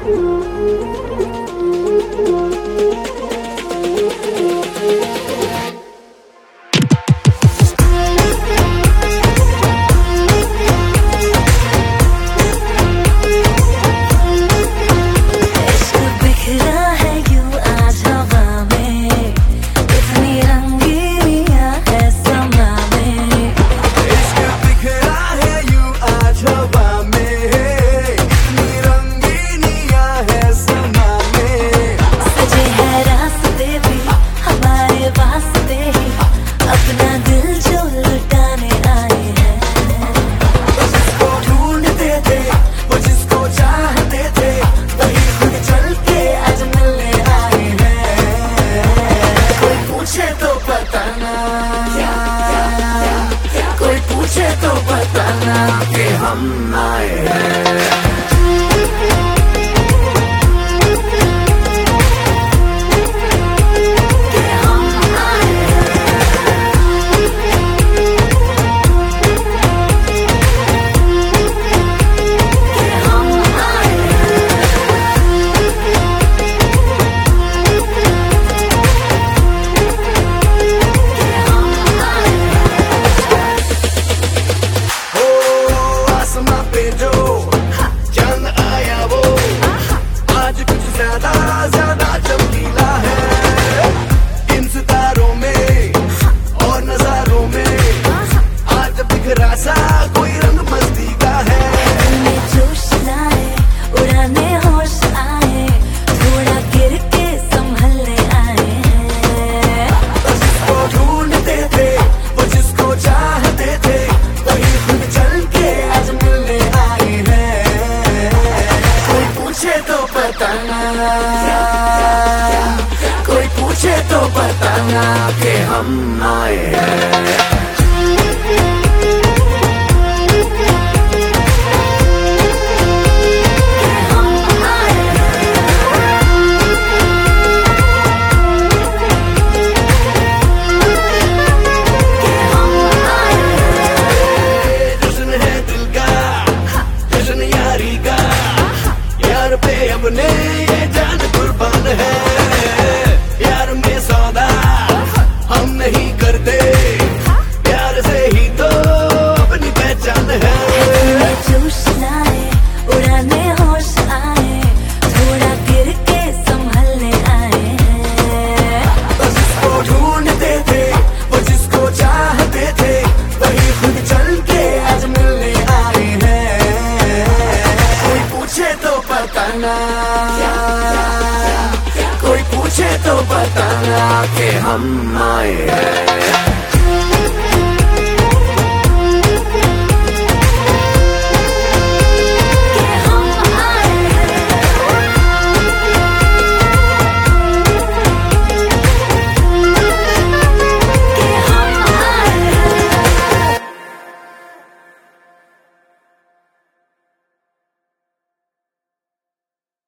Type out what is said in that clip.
तो बताना कि हम आए हैं। ज्यादा चमकीला है इन सितारों में और नजारों में, आज बिखरा सा कोई रंग मस्ती का है। में जोश लाए, उड़ाने होश आए, थोड़ा गिर के संभलने आए हैं। जिसको ढूंढते थे वो जिसको चाहते थे, वही खुद चल के आज मिलने आए हैं। कोई पूछे तो बताना, कोई पूछे तो बताना कि हम आए हैं। जश्न है दिल का, जश्न यारी का, यार पे अपने ये जान कुर्बान है। यार में सौदा हम नहीं करते, प्यार से ही तो अपनी पहचान है। जोश लाए, उड़ाने होश आए, थोड़ा गिर के संभलने आए हैं। जिसको ढूंढते थे वो जिसको चाहते थे, वही खुद चल के आज मिलने आए हैं। कोई पूछे तो बताना, कोई पूछे तो बताना कि हम आए हैं।